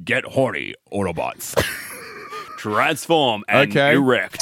Get horny, Autobots. Transform and erect.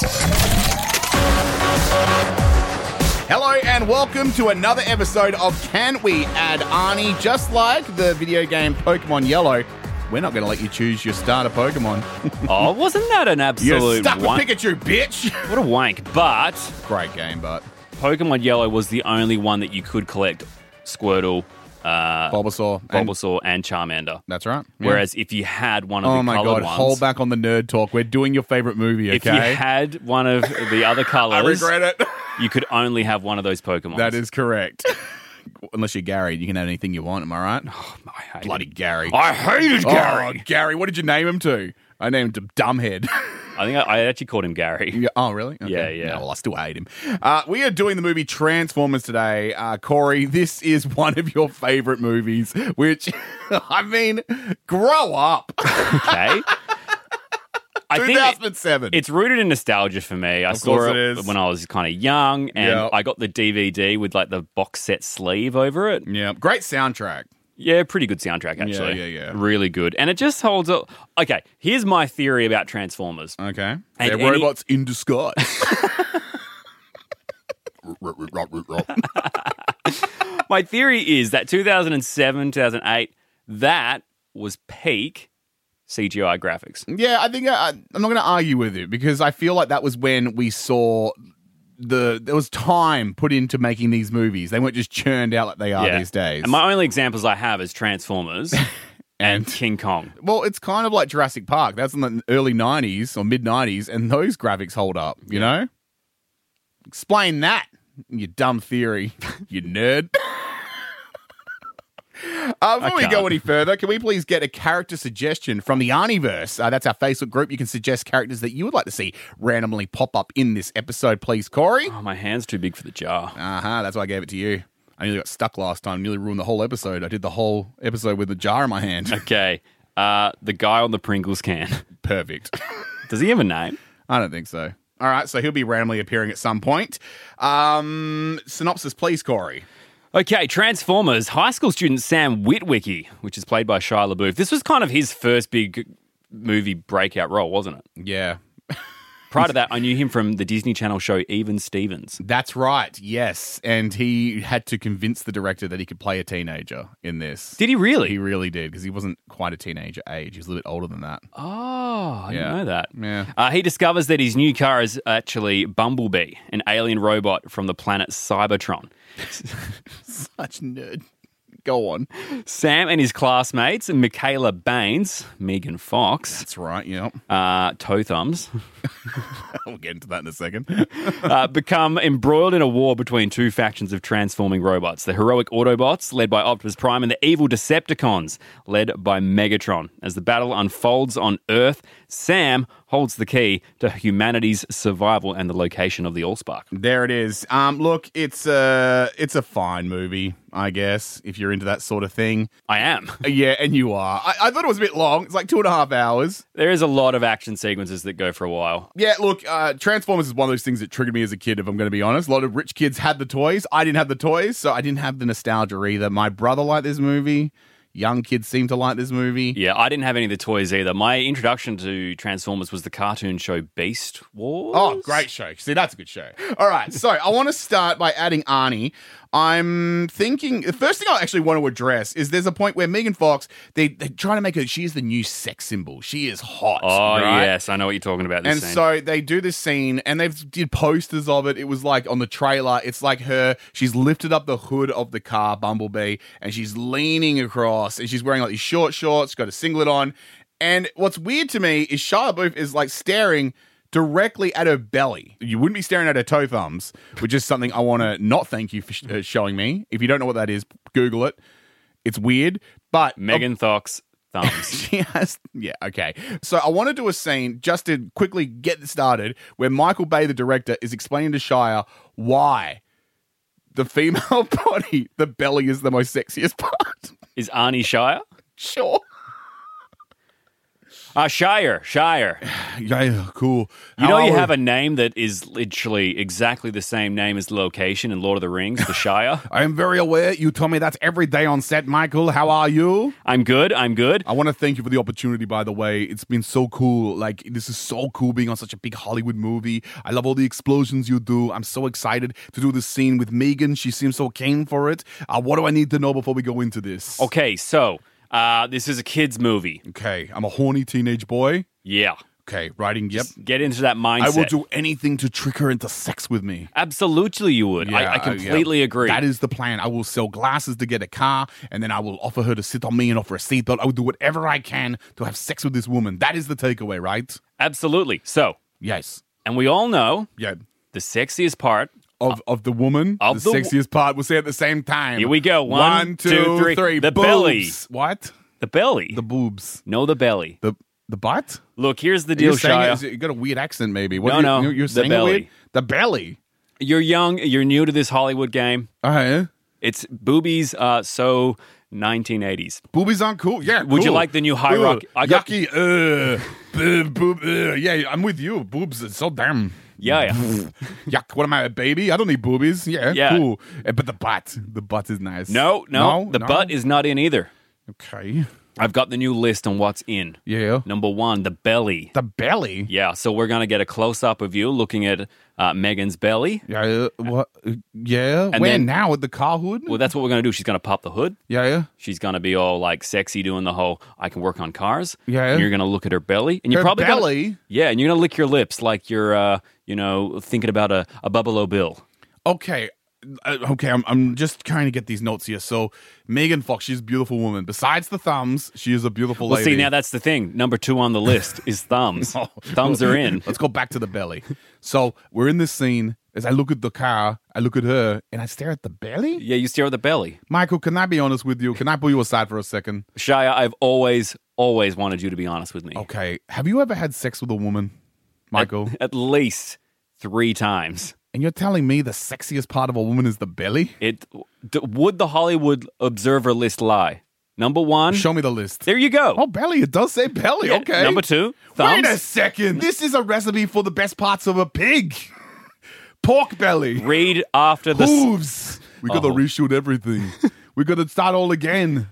Hello and welcome to another episode of Can We Add Arnie? Just like the video game Pokemon Yellow, we're not going to let you choose your starter Pokemon. Oh, wasn't that an absolute You're stuck with wank? Pikachu, bitch! What a wank. But Great game, but Pokemon Yellow was the only one that you could collect Squirtle, Bulbasaur, and Charmander. That's right. Yeah. Whereas if you had one of Oh the my coloured god, ones... hold back on the nerd talk. We're doing your favorite movie, okay? If you had one of the other colours... I regret it. You could only have one of those Pokemon. That is correct. Unless you're Gary, you can have anything you want, am I right? Oh, I hate Bloody it. Gary. I hated Gary. Oh, Gary, what did you name him to? I named him Dumbhead. I think I actually called him Gary. Yeah, oh, really? Okay. Yeah. No, well, I still hate him. We are doing the movie Transformers today. Corey, this is one of your favorite movies, which, I mean, grow up. Okay. I think 2007. it's rooted in nostalgia for me. I saw course it it is. when I was kind of young, and Yep. I got the DVD with like the box set sleeve over it. Yeah, great soundtrack. Yeah, pretty good soundtrack, actually. Yeah. Really good. And it just holds up. Okay, here's my theory about Transformers. Okay. And They're any- robots in disguise. My theory is that 2007, 2008, that was peak CGI graphics. Yeah, I think I'm not going to argue with it because I feel like that was when we saw there was time put into making these movies. They weren't just churned out like they are these days. And my only examples I have is Transformers and King Kong. Well, it's kind of like Jurassic Park. That's in the early 90s or mid 90s, and those graphics hold up, you know? Explain that, you dumb theory, you nerd. Before we go any further, can we please get a character suggestion from the Arnieverse? That's our Facebook group. You can suggest characters that you would like to see randomly pop up in this episode, please, Corey. Oh, my hand's too big for the jar. That's why I gave it to you. I nearly got stuck last time, nearly ruined the whole episode. I did the whole episode with the jar in my hand. Okay. The guy on the Pringles can. Perfect. Does he have a name? I don't think so. All right, so he'll be randomly appearing at some point. Synopsis, please, Corey. Okay, Transformers. High school student Sam Witwicky, which is played by Shia LaBeouf. This was kind of his first big movie breakout role, wasn't it? Yeah. Prior to that, I knew him from the Disney Channel show Even Stevens. That's right, yes. And he had to convince the director that he could play a teenager in this. Did he really? He really did, because he wasn't quite a teenager age. He was a little bit older than that. Oh, I didn't know that. Yeah. He discovers that his new car is actually Bumblebee, an alien robot from the planet Cybertron. Such nerd. Go on. Sam and his classmates, Michaela Baines, Megan Fox, That's right, yep. Toe Thumbs, We'll get into that in a second. become embroiled in a war between two factions of transforming robots. The heroic Autobots, led by Optimus Prime, and the evil Decepticons, led by Megatron. As the battle unfolds on Earth, Sam holds the key to humanity's survival and the location of the Allspark. There it is. Look, it's a fine movie, I guess, if you're into that sort of thing. I am. Yeah, and you are. I thought it was a bit long. It's like 2.5 hours. There is a lot of action sequences that go for a while. Yeah, look, Transformers is one of those things that triggered me as a kid, if I'm going to be honest. A lot of rich kids had the toys. I didn't have the toys, so I didn't have the nostalgia either. My brother liked this movie. Young kids seem to like this movie. Yeah, I didn't have any of the toys either. My introduction to Transformers was the cartoon show Beast Wars. Oh, great show. See, that's a good show. All right, so I want to start by adding Arnie. I'm thinking, the first thing I actually want to address is there's a point where Megan Fox, they're trying to make her, she is the new sex symbol. She is hot. Oh, right? yes, I know what you're talking about. And so they do this scene, and they've did posters of it. It was like on the trailer, it's like her, she's lifted up the hood of the car, Bumblebee, and she's leaning across, and she's wearing like these short shorts, got a singlet on. And what's weird to me is Shia LaBeouf is like staring directly at her belly. You wouldn't be staring at her toe thumbs, which is something I want to not thank you for showing me. If you don't know what that is, Google it. It's weird, but Megan Fox thumbs. she has, yeah, okay. So I want to do a scene just to quickly get this started where Michael Bay, the director, is explaining to Shia why the female body, the belly is the most sexiest part. Is Arnie Shire? Sure. Shire. Yeah, cool. You know you have a name that is literally exactly the same name as the location in Lord of the Rings, the Shire. I am very aware. You told me that's every day on set, Michael. How are you? I'm good. I want to thank you for the opportunity, by the way. It's been so cool. Like, this is so cool being on such a big Hollywood movie. I love all the explosions you do. I'm so excited to do this scene with Megan. She seems so keen for it. What do I need to know before we go into this? Okay, so this is a kid's movie. Okay, I'm a horny teenage boy. Yeah. Okay, writing, yep. Get into that mindset. I will do anything to trick her into sex with me. Absolutely you would. Yeah, I completely agree. That is the plan. I will sell glasses to get a car, and then I will offer her to sit on me and offer a seatbelt. I will do whatever I can to have sex with this woman. That is the takeaway, right? Absolutely. So, yes. and we all know Yeah. the sexiest part of the woman, of the sexiest part. We'll say it at the same time. Here we go. One, two, three. The boobs. belly. What? The belly. The boobs. No, the belly. The butt? Look, here's the deal, Shia. You got a weird accent, maybe. No, You're the saying belly. it weird? The belly. You're young. You're new to this Hollywood game. Yeah. It's boobies. So 1980s. Boobies aren't cool. Yeah. Would you cool. like the new high rock? Yucky. Boob. Yeah, I'm with you. Boobs. It's so damn. Yeah. Yuck. What am I, a baby? I don't need boobies. Yeah. Cool. But the butt is nice. No. The butt is not in either. Okay. I've got the new list on what's in. Yeah. Number 1, the belly. The belly? Yeah, so we're going to get a close-up of you looking at Megan's belly. Yeah. What? Yeah. And Where then- now? With the car hood? Well, that's what we're going to do. She's going to pop the hood. Yeah. She's going to be all like sexy doing the whole, I can work on cars. Yeah. And you're going to look at her belly. And you're Her probably belly? Gonna, yeah, and you're going to lick your lips like you're, thinking about a Buffalo Bill. Okay. I'm just trying to get these notes here. So, Megan Fox, she's a beautiful woman. Besides the thumbs, she is a beautiful Well, lady. see, now that's the thing. Number 2 on the list is thumbs. Thumbs are in. Let's go back to the belly. So, we're in this scene. As I look at the car, I look at her, and I stare at the belly? Yeah, you stare at the belly. Michael, can I be honest with you? Can I pull you aside for a second? Shia, I've always wanted you to be honest with me. Okay. Have you ever had sex with a woman, Michael? At least 3 times. And you're telling me the sexiest part of a woman is the belly? Would the Hollywood Observer list lie? Number 1. Show me the list. There you go. Oh, belly. It does say belly. Yeah, Okay. Number 2. Thumbs. Wait a second. This is a recipe for the best parts of a pig. Pork belly. Read after the... Hooves. We got to reshoot everything. We got to start all again.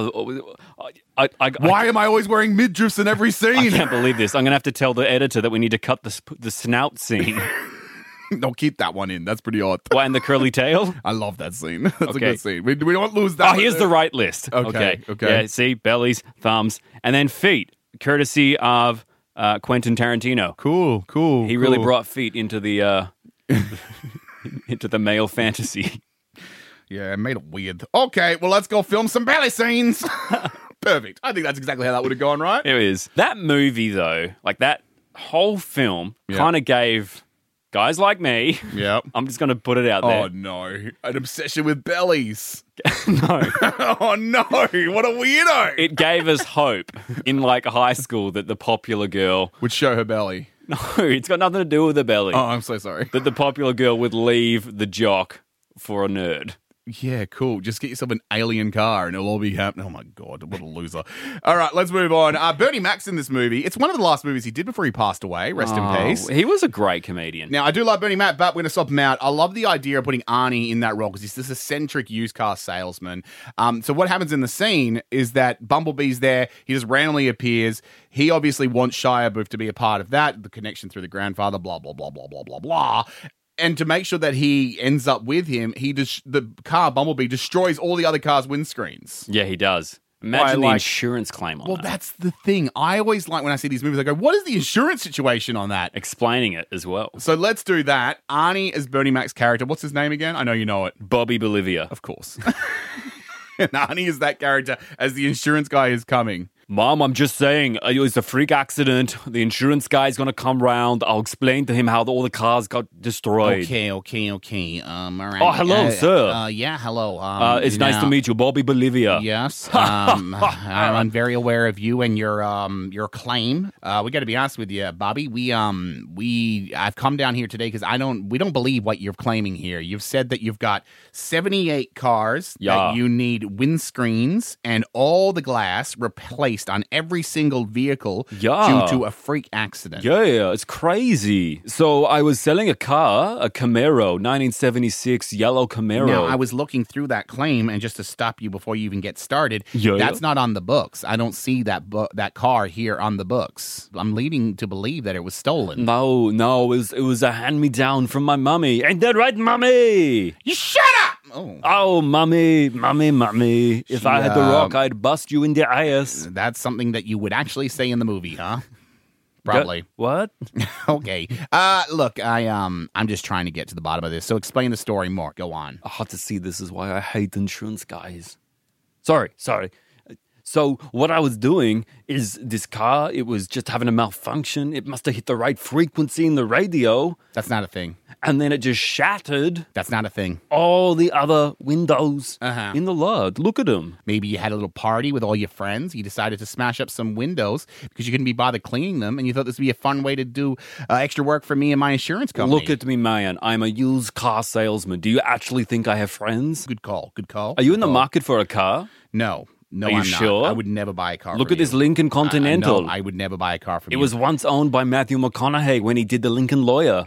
Why am I always wearing midriffs in every I scene? can't believe this. I'm going to have to tell the editor that we need to cut the snout scene. No, keep that one in. That's pretty odd. Why, and the curly tail? I love that scene. That's a Okay. good scene. We don't lose that. Oh, here's the right list. Okay. Yeah, see, bellies, thumbs, and then feet, courtesy of Quentin Tarantino. Cool. He really brought feet into the into the male fantasy. Yeah, it made it weird. Okay, well, let's go film some belly scenes. Perfect. I think that's exactly how that would have gone, right? It is. That movie, though, like that whole film kind of gave guys like me, Yep. I'm just going to put it out there. Oh, no. An obsession with bellies. No. Oh, no. What a weirdo. It gave us hope in like high school that the popular girl, would show her belly. no, it's got nothing to do with the belly, Oh, I'm so sorry. that the popular girl would leave the jock for a nerd. Yeah, cool. Just get yourself an alien car and it'll all be happening. Oh my God, what a loser. All right, let's move on. Bernie Mac's in this movie. It's one of the last movies he did before he passed away. Rest in peace. He was a great comedian. Now, I do love Bernie Mac, but we're going to swap him out. I love the idea of putting Arnie in that role because he's this eccentric used car salesman. So what happens in the scene is that Bumblebee's there. He just randomly appears. He obviously wants Shia LaBeouf to be a part of that, the connection through the grandfather, blah, blah, blah, blah, blah, blah, blah. And to make sure that he ends up with him, the car, Bumblebee, destroys all the other cars' windscreens. Yeah, he does. Imagine the like- insurance claim on Well, that. that's the thing. I always like when I see these movies, I go, what is the insurance situation on that? Explaining it as well. So let's do that. Arnie as Bernie Mac's character. What's his name again? I know you know it. Bobby Bolivia. Of course. And Arnie is that character as the insurance guy is coming. Mom, I'm just saying, it was a freak accident. The insurance guy's going to come round. I'll explain to him how all the cars got destroyed. Okay. All right. Oh, hello, sir. Yeah, hello. It's nice to meet you, Bobby Bolivia. Yes, I'm very aware of you and your claim. We got to be honest with you, Bobby. I've come down here today because we don't believe what you're claiming here. You've said that you've got 78 cars that you need windscreens and all the glass replaced replaced on every single vehicle Yeah. due to a freak accident. Yeah, it's crazy. So I was selling a car, a Camaro, 1976 yellow Camaro. Now, I was looking through that claim, and just to stop you before you even get started, Yeah. that's not on the books. I don't see that car here on the books. I'm leading to believe that it was stolen. No, it was a hand-me-down from my mummy. Ain't that right, mummy? You shut up! Oh, Oh, mummy. If I had the rock, I'd bust you in the ass. that's something that you would actually say in the movie, huh? Probably. What? Okay. Look, I'm just trying to get to the bottom of this. So explain the story more. Go on. Oh, to see, this is why I hate insurance guys. Sorry. So what I was doing is this car, it was just having a malfunction. It must have hit the right frequency in the radio, That's not a thing. and then it just shattered That's not a thing. all the other windows Uh-huh. in the lot. Look at them. Maybe you had a little party with all your friends. You decided to smash up some windows because you couldn't be bothered cleaning them, and you thought this would be a fun way to do extra work for me and my insurance company. Look at me, man. I'm a used car salesman. Do you actually think I have friends? Good call. Good call. Are you in the Good call. market for a car? No. No, Are you I'm not. sure? I would never buy a car. Look from at this you. Lincoln Continental. No, I would never buy a car from It you. was once owned by Matthew McConaughey when he did The Lincoln Lawyer.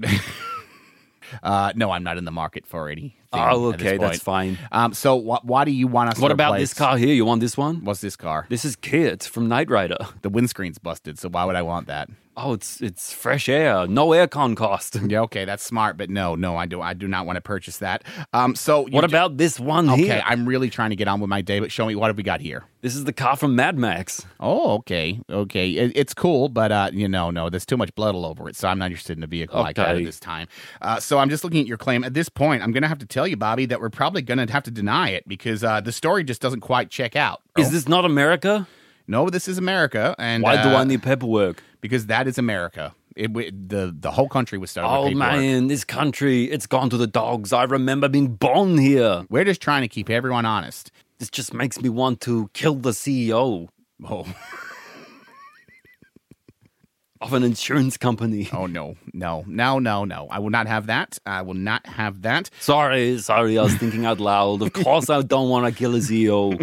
No, I'm not in the market for anything. Oh, at this okay, that's point. fine. So why do you want us What to about replace- this car here? You want this one? What's this car? This is Kit from Knight Rider. The windscreen's busted, so why would I want that? Oh, it's fresh air. No aircon cost. Yeah, okay, that's smart, but no, I do not want to purchase that. So What about this one Okay, here? I'm really trying to get on with my day, but show me what have we got here. This is the car from Mad Max. Oh, okay. It's cool, but no, there's too much blood all over it, so I'm not interested in a vehicle like that at Okay. this time. So I'm just looking at your claim. At this point, I'm going to have to tell you, Bobby, that we're probably going to have to deny it because the story just doesn't quite check out. Is this not America? No, this is America, and Why do I need paperwork? because that is America. The whole country was started. Oh, with paperwork. man, this country, it's gone to the dogs. I remember being born here. We're just trying to keep everyone honest. This just makes me want to kill the CEO Oh, of an insurance company. oh no. I will not have that. I will not have that. Sorry, I was thinking out loud. Of course I don't want to kill a CEO.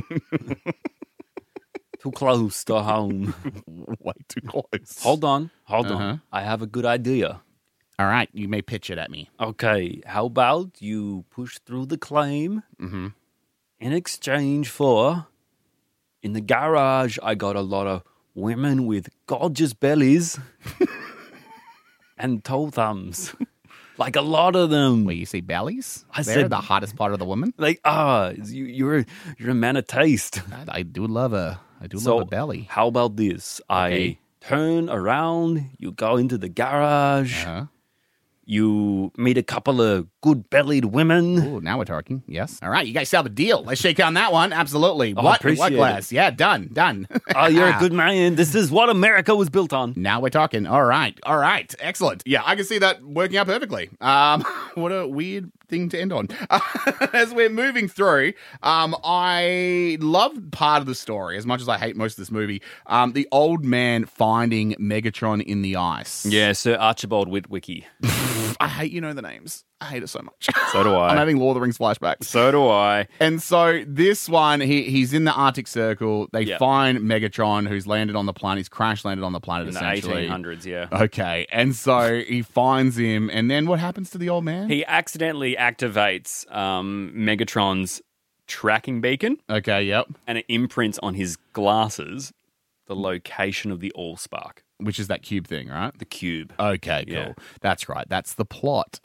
Too close to home. Way too close. Hold on. Uh-huh. I have a good idea. All right, you may pitch it at me. Okay, how about you push through the claim Mm-hmm. in exchange for, in the garage, I got a lot of women with gorgeous bellies and toe thumbs. Like a lot of them. Wait, you say bellies? I They're said- the hottest part of the woman. Like, you're a man of taste. I do love a So, love a belly. how about this? Okay. I turn around, you go into the garage, Uh-huh. you meet a couple of good-bellied women. Ooh, now we're talking. Yes. All right, you guys have a deal. Let's shake on that one. Absolutely. Oh, What appreciate it. glass? Yeah, done. Oh, you're a good man. This is what America was built on. Now we're talking. All right. Excellent. Yeah, I can see that working out perfectly. What a weird thing to end on. As we're moving through, I love part of the story as much as I hate most of this movie. The old man finding Megatron in the ice. Yeah, Sir Archibald Witwicky. I hate the names. I hate it so much. So do I. I'm having Lord of the Rings flashbacks. So do I. And so this one, he's in the Arctic Circle. They Yep. find Megatron, who's landed on the planet. He's crash landed on the planet, In the essentially. 1800s, yeah. Okay, and so he finds him, and then what happens to the old man? He accidentally activates Megatron's tracking beacon, Okay, yep. and it imprints on his glasses the location of the Allspark, Which is that cube thing, right? the cube. Okay, cool. Yeah. That's right. That's the plot.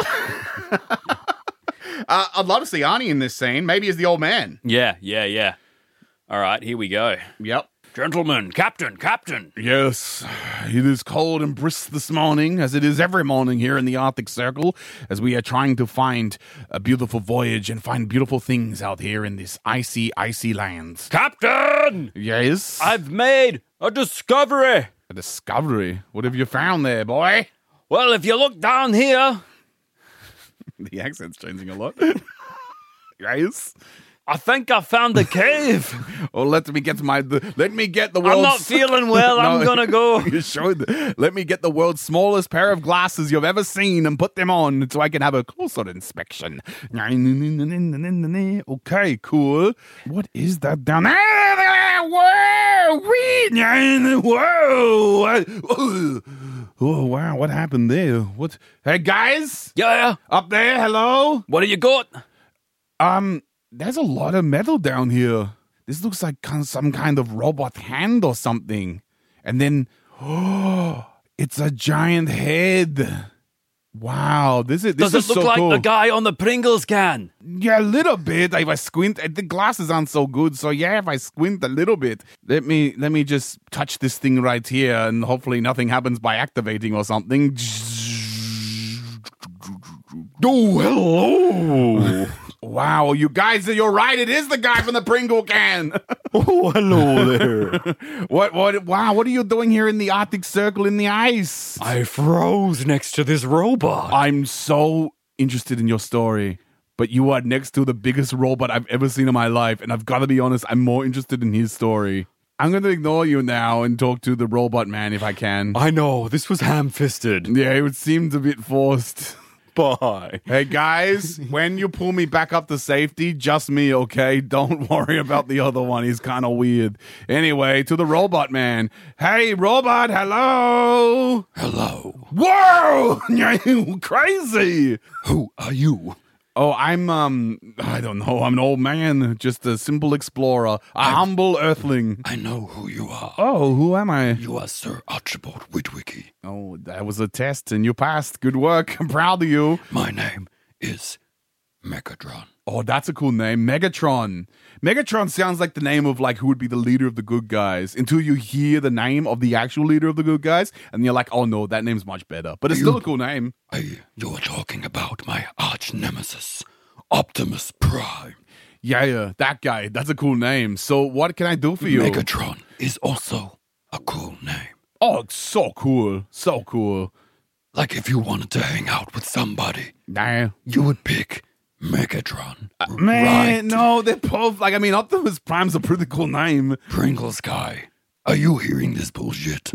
I'd love to see Arnie in this scene, maybe as the old man. Yeah. All right, here we go. Yep. Gentlemen, Captain. Yes, it is cold and brisk this morning, as it is every morning here in the Arctic Circle, as we are trying to find a beautiful voyage and find beautiful things out here in this icy land. Captain! Yes? I've made a discovery. A discovery? What have you found there, boy? Well, if you look down here, The accent's changing a lot. Yes? I think I found the cave. Oh, let me get the I'm world's... not feeling well. I'm going to go. You let me get the world's smallest pair of glasses you've ever seen and put them on so I can have a closer inspection. Okay, cool. What is that down there? Whoa! Oh, wow, what happened there? What? Hey, guys? Yeah. Up there, hello? What do you got? There's a lot of metal down here. This looks like some kind of robot hand or something. And then, it's a giant head. Wow, this is Does it look so like cool. the guy on the Pringles can? Yeah, a little bit. If I squint, the glasses aren't so good. So yeah, if I squint a little bit, let me just touch this thing right here, and hopefully nothing happens by activating or something. Oh, hello. Wow, you guys, you're right. It is the guy from the Pringle can. Oh, hello there. What? Wow, what are you doing here in the Arctic Circle in the ice? I froze next to this robot. I'm so interested in your story, but you are next to the biggest robot I've ever seen in my life, and I've got to be honest, I'm more interested in his story. I'm going to ignore you now and talk to the robot man if I can. I know, this was ham-fisted. Yeah, it seems a bit forced. Bye. Hey guys, when you pull me back up to safety, just me, okay? Don't worry about the other one. He's kind of weird. Anyway, to the robot man. Hey, robot, hello? Hello. Whoa! You crazy! Who are you? Oh, I'm, I don't know. I'm an old man, just a simple explorer, a humble earthling. I know who you are. Oh, who am I? You are Sir Archibald Witwicky. Oh, that was a test and you passed. Good work. I'm proud of you. My name is Megatron. Oh, that's a cool name. Megatron. Megatron sounds like the name of like who would be the leader of the good guys until you hear the name of the actual leader of the good guys and you're like, oh no, that name's much better. But it's still a cool name. You are talking about my arch nemesis, Optimus Prime. Yeah, that guy. That's a cool name. So what can I do for you? Megatron is also a cool name. Oh, so cool. So cool. Like if you wanted to hang out with somebody, Nah. you would pick Megatron. Man, right. no, they're both like, I mean, Optimus Prime's a pretty cool name. Pringles guy, are you hearing this bullshit?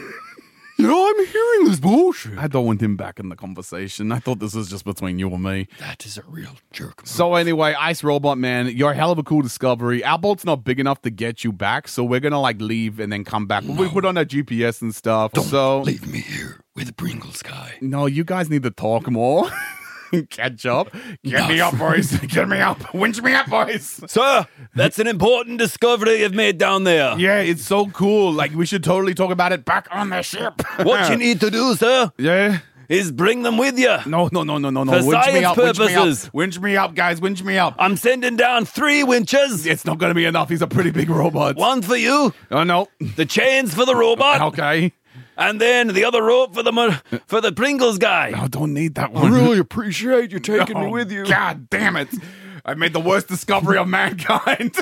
Yeah, I'm hearing this bullshit. I don't want him back in the conversation. I thought this was just between you and me. That is a real jerk. So anyway, Ice Robot Man, you're a hell of a cool discovery. Our boat's not big enough to get you back, so we're gonna like leave and then come back. We put on our GPS and stuff. Don't leave me here with Pringles guy. No, you guys need to talk more. Catch up. Get me up, boys. Get me up. Winch me up, boys. Sir, that's an important discovery you've made down there. Yeah, it's so cool. Like, we should totally talk about it back on the ship. What you need to do, sir, Yeah. is bring them with you. No. For Winch science me up, purposes. Winch me up, guys. Winch me up. I'm sending down 3 winches. It's not going to be enough. He's a pretty big robot. One for you, Oh, no. the chains for the robot, Okay. and then the other rope for the Pringles guy. I don't need that one. appreciate you taking Oh, God damn it. I made the worst discovery of mankind.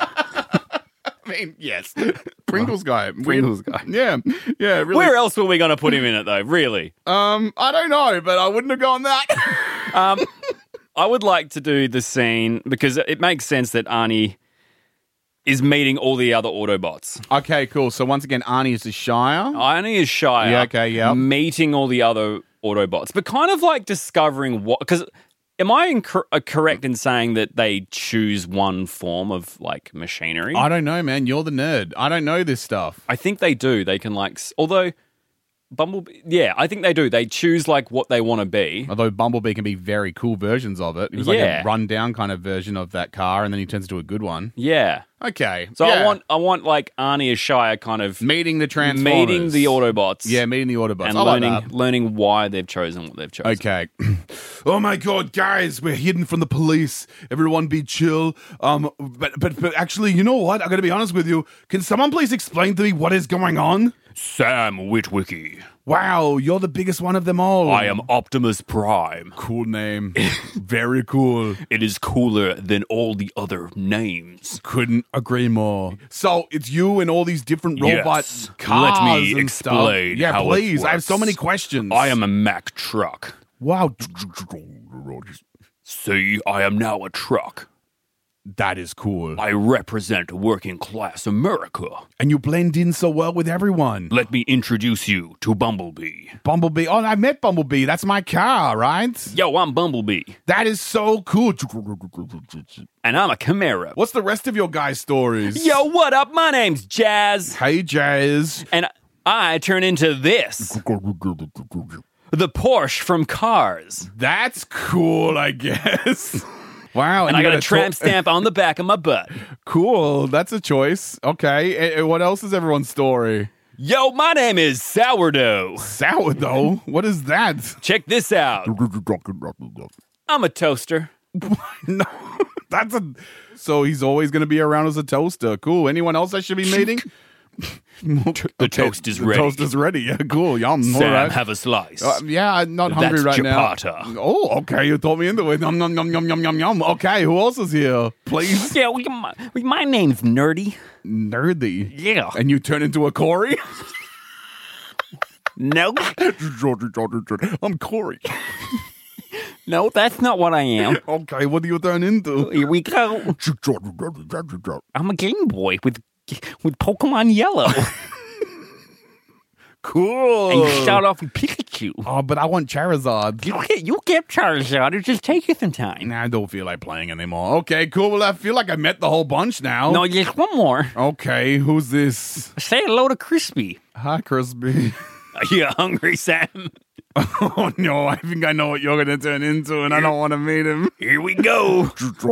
I mean, yes. Pringles guy. Pringles guy. Yeah. Yeah, really. Where else were we going to put him in it, though? Really? I don't know, but I wouldn't have gone that. I would like to do the scene because it makes sense that Arnie is meeting all the other Autobots. Okay, cool. So once again, Arnie is the Shire. Arnie is Shire. Yeah, okay, yeah. Meeting all the other Autobots, but kind of like discovering what. Because am I correct in saying that they choose one form of like machinery? I don't know, man. You're the nerd. I don't know this stuff. I think they do. They can like, although Bumblebee, yeah, I think they do. They choose like what they want to be. Although Bumblebee can be very cool versions of it. He was like a run-down kind of version of that car, and then he turns into a good one. Yeah. Okay. So yeah. I want like Arnie as Shire kind of meeting the Transformers. meeting the Autobots. Yeah, meeting the Autobots. And I like that. learning why they've chosen what they've chosen. Okay. Oh my God, guys, we're hidden from the police. Everyone be chill. But actually, you know what? I'm gonna be honest with you. Can someone please explain to me what is going on? Sam Witwicky. Wow, you're the biggest one of them all. I am Optimus Prime. Cool name. Very cool. It is cooler than all the other names. Couldn't agree more. So it's you and all these different robot Yes. cars Let me and explain stuff. Yeah, how it please. I have so works. many questions. I am a Mack truck. Wow. See, I am now a truck. That is cool. I represent working class America. And you blend in so well with everyone. Let me introduce you to Bumblebee. Bumblebee. Oh, I met Bumblebee. That's my car, right? Yo, I'm Bumblebee. That is so cool. And I'm a Camaro. What's the rest of your guys' stories? Yo, what up? My name's Jazz. Hey, Jazz. And I turn into this. The Porsche from Cars. That's cool, I guess. Wow. And I you got a tramp stamp on the back of my butt. Cool. That's a choice. Okay. What else is everyone's story? Yo, my name is Sourdough. Sourdough? What is that? Check this out. I'm a toaster. No. That's a... So he's always going to be around as a toaster. Cool. Anyone else I should be meeting? The toast is ready. The toast is ready. Yeah, cool. Yum. Sam, All right. have a slice. Yeah, I'm not hungry right ciabatta. now. Oh, okay. You taught me into it. Yum, yum, yum, yum, yum, yum, yum. Okay, who else is here? Please. Yeah, my name's Nerdy. Nerdy. Yeah. And you turn into a Corey? No. I'm Corey. No, that's not what I am. Okay, what do you turn into? Here we go. I'm a Game Boy with Pokemon Yellow. Cool. And you start off with Pikachu. Oh, but I want Charizard. You get Charizard. It'll just take you some time. Nah, I don't feel like playing anymore. Okay, cool. Well, I feel like I met the whole bunch now. No, just one more. Okay, who's this? Say hello to Crispy. Hi, Crispy. Are you hungry, Sam? Oh, no, I think I know what you're going to turn into, and I don't want to meet him. Here we go.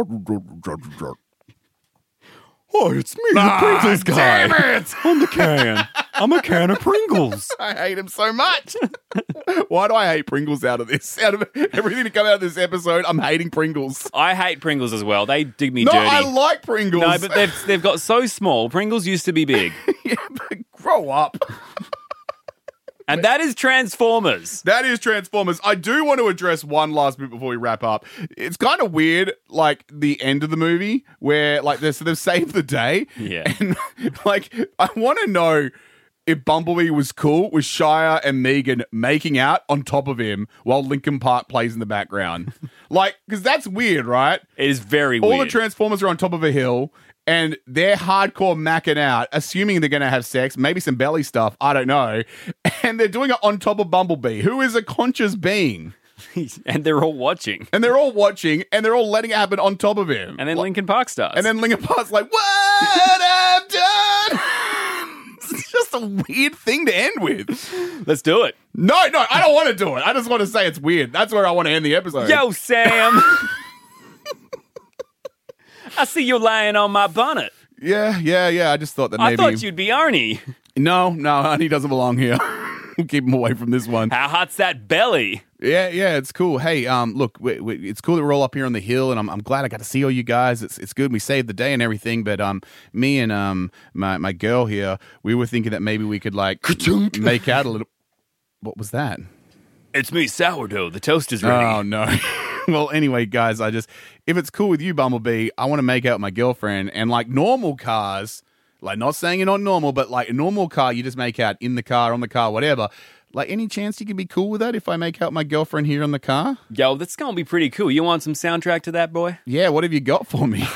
Oh, it's me, the Pringles guy. Damn it! I'm the can. I'm a can of Pringles. I hate him so much. Why do I hate Pringles out of this? Out of everything to come out of this episode, I'm hating Pringles. I hate Pringles as well. They dig me No, dirty. I like Pringles. No, but they've got so small. Pringles used to be big. Yeah, but grow up. And that is Transformers. That is Transformers. I do want to address one last bit before we wrap up. It's kind of weird, like, the end of the movie where, like, they've saved the day. Yeah. And, like, I want to know if Bumblebee was cool with Shia and Megan making out on top of him while Linkin Park plays in the background. Like, because that's weird, right? It is very weird. All the Transformers are on top of a hill. And they're hardcore macking out, assuming they're going to have sex, maybe some belly stuff, I don't know. And they're doing it on top of Bumblebee, who is a conscious being. And they're all watching. And they're all watching, and they're all letting it happen on top of him. And then Linkin Park starts. And then Linkin Park's like, what I've done! It's just a weird thing to end with. Let's do it. No, I don't want to do it. I just want to say it's weird. That's where I want to end the episode. Yo, Sam. I see you lying on my bonnet. Yeah. I just thought that maybe... I thought you'd be Arnie. No, Arnie doesn't belong here. We'll keep him away from this one. How hot's that belly? Yeah, it's cool. Hey, look, it's cool that we're all up here on the hill, and I'm glad I got to see all you guys. It's good. We saved the day and everything, but me and my girl here, we were thinking that maybe we could like make out a little. What was that? It's me, Sourdough. The toast is ready. Oh no. Well, anyway, guys, if it's cool with you, Bumblebee, I want to make out with my girlfriend, and like normal cars, like not saying you're not normal, but like a normal car, you just make out in the car, on the car, whatever. Like, any chance you could be cool with that if I make out my girlfriend here in the car? Yo, that's going to be pretty cool. You want some soundtrack to that, boy? Yeah, what have you got for me?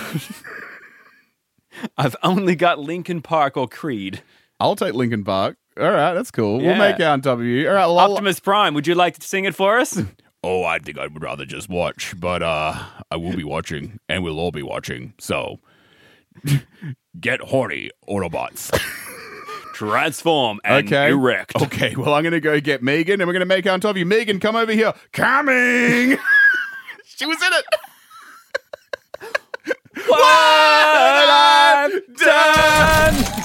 I've only got Linkin Park or Creed. I'll take Linkin Park. All right, that's cool. Yeah. We'll make out on top of you. All right, well, Optimus Prime, would you like to sing it for us? Oh, I think I would rather just watch, but I will be watching, and we'll all be watching, so get horny, Autobots. Transform and erect. Okay, well, I'm going to go get Megan, and we're going to make out on top of you. Megan, come over here. Coming! She was in it. What I've done!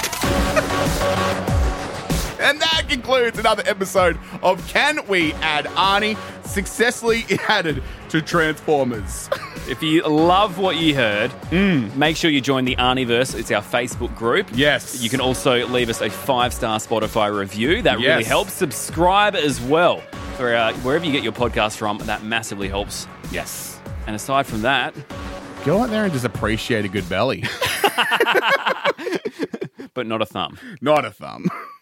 And that concludes another episode of Can We Add Arnie? Successfully added to Transformers. If you love what you heard, make sure you join the Arnieverse. It's our Facebook group. Yes. You can also leave us a 5-star Spotify review. That really Yes. helps. Subscribe as well. For wherever you get your podcast from, that massively helps. Yes. And aside from that, Go out there and just appreciate a good belly. but not a thumb. Not a thumb.